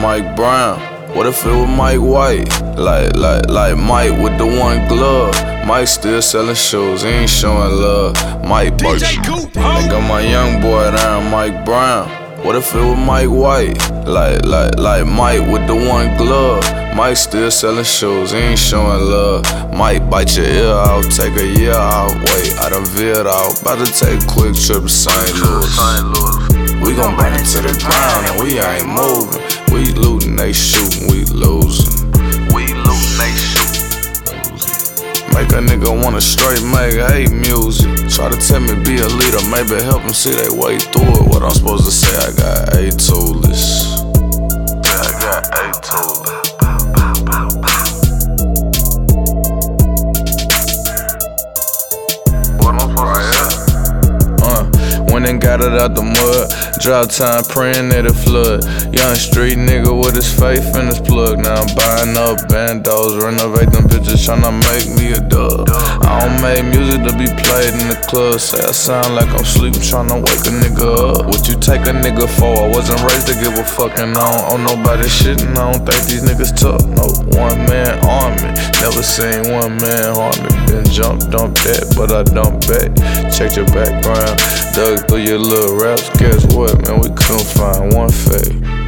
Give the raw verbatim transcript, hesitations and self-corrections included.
Mike Brown? What if it was Mike White? Like, like, like Mike with the one glove. Mike still selling shoes, he ain't showing love. Mike Burch. They got my young boy down, Mike Brown. What if it was Mike White? Like, like, like Mike with the one glove. Mike still selling shoes, he ain't showing love. Mike bite your ear out, take a year out. Wait, I done veered out, about to take a quick trip to Saint Louis. We gon' burn it to the ground and we ain't moving. We lootin', they shootin', we losing. We lootin', they shootin'. Make a nigga wanna straight make hate music. Try to tell me be a leader, maybe help them see they way through it. What I'm supposed to say, I got a toolers. Yeah, I got a toolers. What I'm supposed to say? Uh, went and got it out the mud. Drop time praying that it flood. Young street nigga with his faith in his plug. Now I'm buying up bandos, renovate them bitches, tryna make me a dub. I don't make music to be played in the club. Say I sound like I'm sleeping, tryna wake a nigga up. What you take a nigga for? I wasn't raised to give a fucking on. On nobody shitting, I don't think these niggas tough. No, one man army. Never seen one man harm me. Been jumped, dumped that, but I dumped back. Checked your background, dug through your little raps. Guess what, man? We couldn't find one fake.